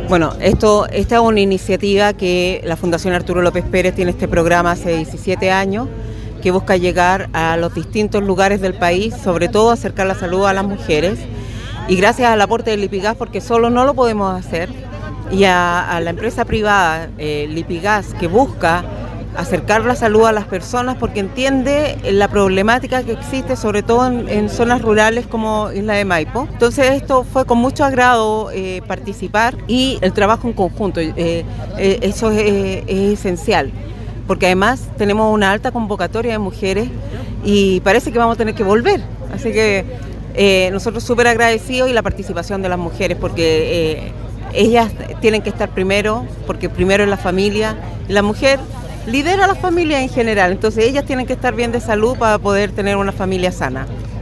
Bueno, esta es una iniciativa que la Fundación Arturo López Pérez tiene este programa hace 17 años, que busca llegar a los distintos lugares del país, sobre todo acercar la salud a las mujeres, y gracias al aporte del Lipigas, porque solo no lo podemos hacer, y a la empresa privada Lipigas, que busca acercar la salud a las personas porque entiende la problemática que existe, sobre todo en zonas rurales como Isla de Maipo. Entonces esto fue con mucho agrado participar, y el trabajo en conjunto, eso es esencial, porque además tenemos una alta convocatoria de mujeres y parece que vamos a tener que volver. Así que nosotros súper agradecidos, y la participación de las mujeres, porque ellas tienen que estar primero, porque primero es la familia, y la mujer lidera a la familia en general, entonces ellas tienen que estar bien de salud para poder tener una familia sana.